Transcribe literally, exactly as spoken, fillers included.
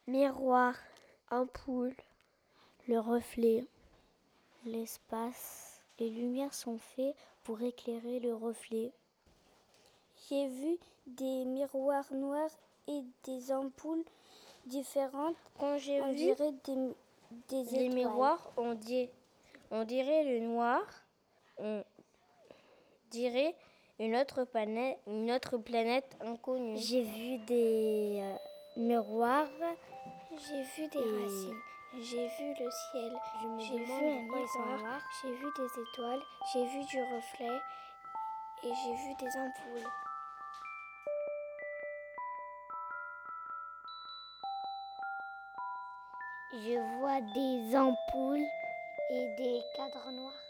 miroir, ampoule, le reflet, l'espace. Les lumières sont faites pour éclairer le reflet. J'ai vu des miroirs noirs et des ampoules différentes. Quand j'ai on vu dirait des, des les étoiles. miroirs, on, dit, on dirait le noir, on dirait une autre planète, une autre planète inconnue. J'ai vu des euh, miroirs. J'ai vu des et racines. J'ai vu le ciel. Je me j'ai demande vu un pourquoi ils sont miroir. noirs. J'ai vu des étoiles. J'ai vu du reflet. Et j'ai vu des ampoules. Je vois des ampoules et des cadres noirs.